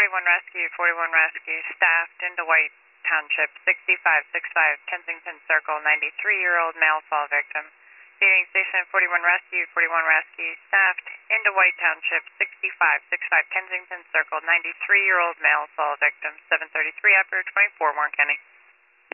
41 Rescue, staffed into White Township, 6565 Kensington Circle, 93-year-old male fall victim. Feeding station 41 Rescue, staffed into White Township, 6565 Kensington Circle, 93-year-old male fall victim, 7:33 after 24, Warren County.